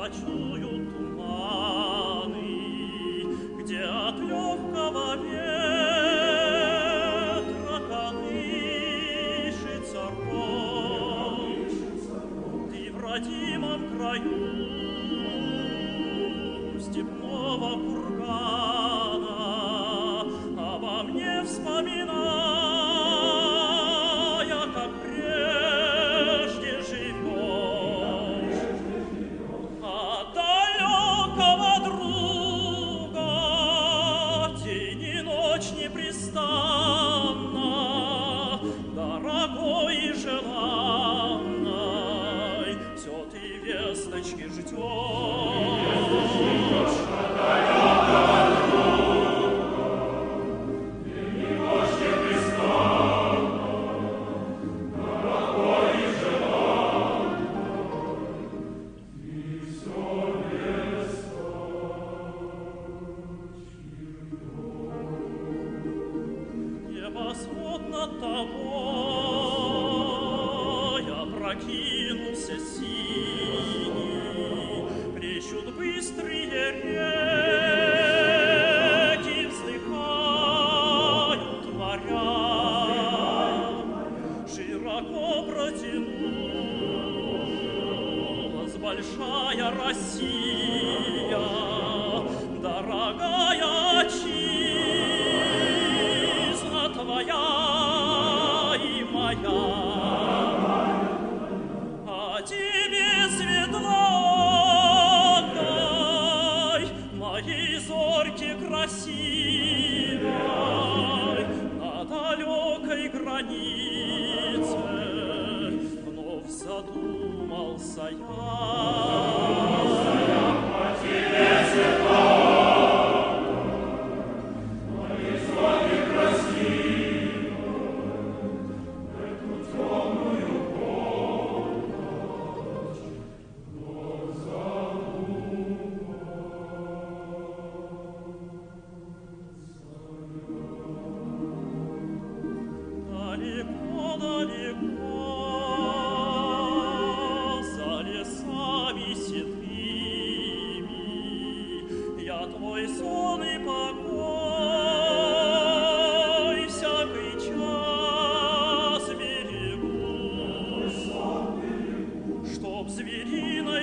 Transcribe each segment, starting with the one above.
кочуют туманы, где от легкого ветра колышется рой. Ты в родимом краю степного кургана обо мне вспоминая, как прежде живешь. От далекого друга день и ночь непрестанно, дорогой и желанной, все ты весточки ждешь. Небосвод над тобой опрокинулся синий, плещут быстрые реки, вздыхают моря. Широко протянулась большая Россия, дорогая отчизна твоя и моя. А тебе светлой, моей зорьки красивой, на далекой границе вновь задумался я. Далеко-далеко, за лесами седыми, я твой сон и покой всякий час берегу, чтоб звериной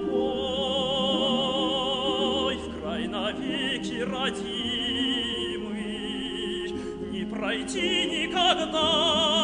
тропой в край навеки родимый не пройти никогда.